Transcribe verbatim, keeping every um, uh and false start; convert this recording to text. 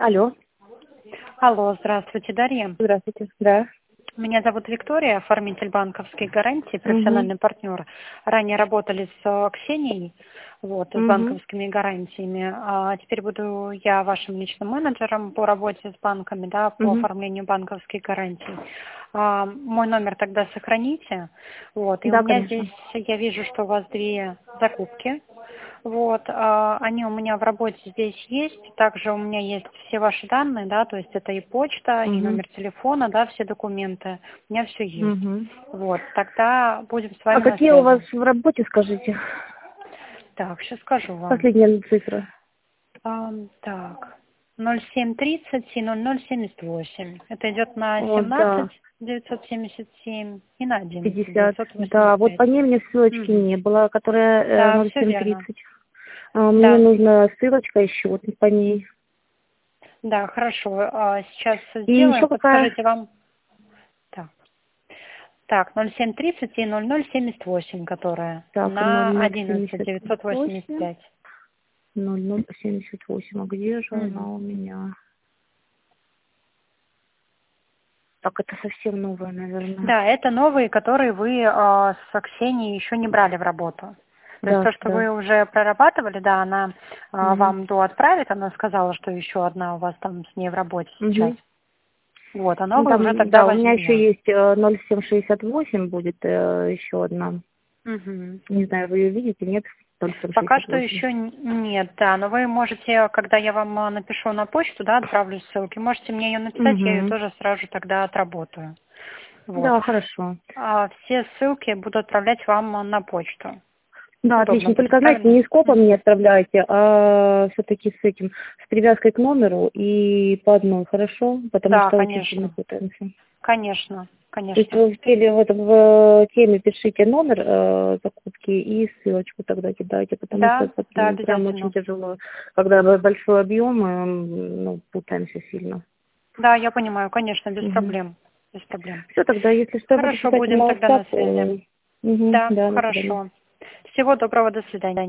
Алло, Алло, здравствуйте, Дарья. здравствуйте. Да. Меня зовут Виктория, оформитель банковской гарантии, Угу. профессиональный партнер. Ранее работали с э, Ксенией, вот, с Угу. банковскими гарантиями. А теперь буду я вашим личным менеджером по работе с банками, да, по Угу. оформлению банковских гарантий. А, мой номер тогда сохраните. Вот, и у Да, меня конечно. здесь, я вижу, что у вас две закупки. Вот, а, они у меня в работе здесь есть. Также у меня есть все ваши данные, да, то есть это и почта, и Угу. номер телефона, да, все документы. У меня все есть. Угу. Вот, тогда будем с А вами на какие у вас связи. в работе, скажите? Так, сейчас скажу вам. Последняя цифра. Ам, так, ноль семь тридцать и ноль ноль семьдесят восемь. Это идет на Вот, да. семнадцать девятьсот семьдесят семь и на одиннадцать пятьдесят. девятьсот Да, восемьдесят вот пять. по ней мне ссылочки Угу. не было, которая э, Да, ноль все семь верно. тридцать. А, мне Да, нужна ссылочка еще вот по ней. да, хорошо. А, сейчас И сделаем. еще какая? Подскажите вам. Так, так, ноль семь тридцать и ноль ноль семьдесят восемь, которая Так, ноль на ноль одиннадцать семьдесят девятьсот восемьдесят восемь. пять. ноль ноль семьдесят восемь. А где же она Угу. у меня? Так, это совсем новая, наверное. Да, это новые, которые вы а, с Ксенией еще не брали в работу. То есть Да, то, что да. вы уже прорабатывали, да, она а, Угу. вам до отправит, она сказала, что еще одна у вас там с ней в работе сейчас. Угу. Вот, а Ну, новые уже там, тогда да, у меня возьму еще я. есть э, ноль семь шестьдесят восемь будет э, еще одна. Угу. Не знаю, вы ее видите, нет? ноль семь Пока шестьдесят что восемь. еще н- нет, да, но вы можете, когда я вам а, напишу на почту, да, отправлю ссылки, можете мне ее написать, я ее Угу. тоже сразу же тогда отработаю. Вот. Да, хорошо. А все ссылки буду отправлять вам а, на почту. Да, Удобно отлично. будет, Только, знаете, правильно? не скопом мне Мгм. отправляйте, а все-таки с этим, с привязкой к номеру и по одной, хорошо? Потому Да, что очень сильно конечно. путаемся. Конечно, То есть конечно. вы в теле, вот в теме пишите номер э, закупки и ссылочку тогда кидайте, потому что Да, это да, м, прям очень обязательно. тяжело, когда б- большой объем, м, ну, путаемся сильно. Да, я понимаю, конечно, без Угу. проблем. Без проблем. Все, тогда, если что, буду Хорошо, писать будем на тогда на WhatsApp. связи. Угу. Да, Да, до свидания. хорошо. Всего доброго, до свидания.